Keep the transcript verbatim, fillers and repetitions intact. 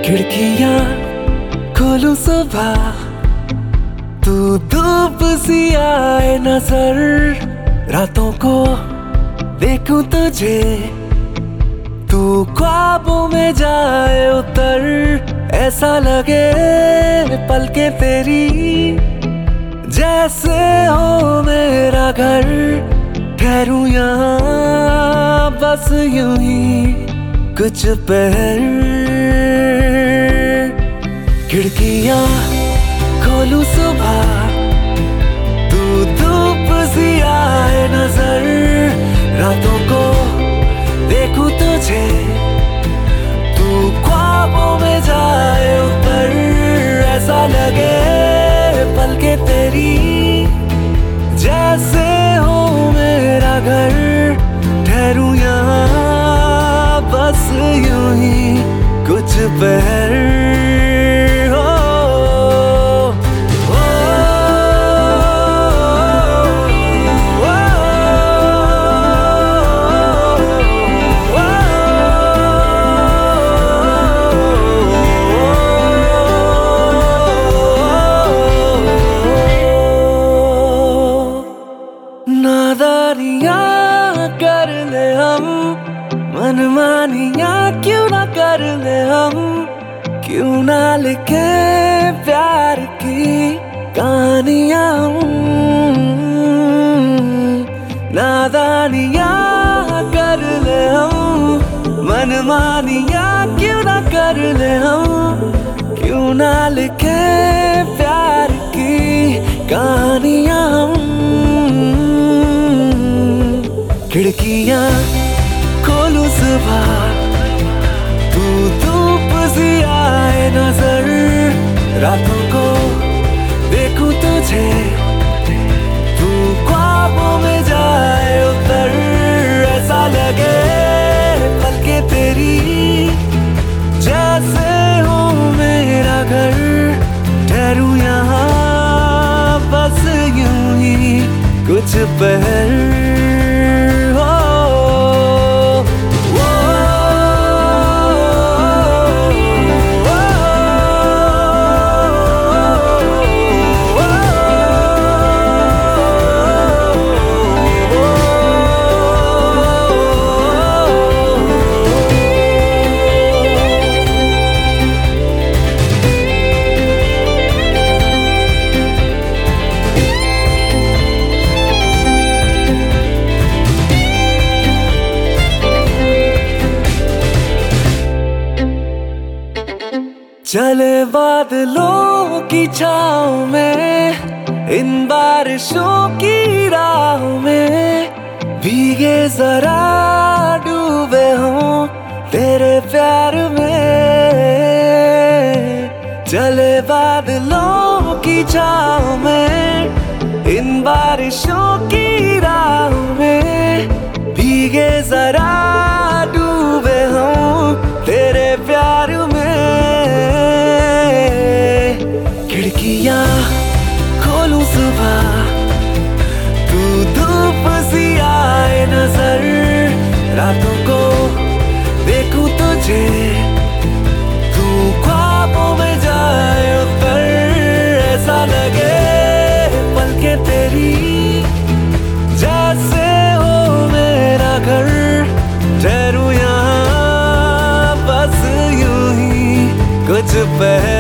खिड़कियां खोलूं सुबह, तू धूप सी आए नजर, रातों को देखूं तुझे, तू ख्वाबों में जाए उतर, ऐसा लगे पलकें तेरी जैसे हो मेरा घर। ठहरूं यहाँ बस यूं ही कुछ पहर, खिड़कियां खोलूं सुबह, तू धूप सी आए नजर, रातों को देखूं तुझे, तू ख्वाबों में जाए ऊपर, ऐसा लगे पलकें तेरी जैसे हो मेरा घर। ठहरूं यहाँ बस यूं ही कुछ पहर। नादानियाँ कर ले हम, मनमानियाँ क्यों ना कर ले हम, क्यों ना लिखे प्यार की कहानियाँ हम। नादानियाँ कर ले हम, मनमानियाँ क्यों ना कर ले हम, क्यों ना लिखे प्यार की कहानियाँ हम। खिड़कियां खोलूं सुबह, तू धूप सी आए नजर, रातों को देखूं तुझे, तू ख्वाबों में जाए उतर, ऐसा लगे पलकें तेरी जैसे हो मेरा घर। ठहरूं यहाँ बस यूं ही कुछ पहर। चले बादलों की छाँव में, इन बारिशों की राहों में, भीगे जरा डूबे हों तेरे प्यार में। चले बादलों की छाँव में, इन बारिशों की राहों में, भीगे जरा डूबे हों तेरे प्यार में। खिड़कियां खोलूं सुबह, तू धूप सी आए नजर, रातों को देखूं तुझे, तू ख्वाबों में जाए ऊपर, ऐसा लगे पलकें तेरी जैसे हो मेरा घर। ठहरूं यहाँ बस यूं ही कुछ पहर।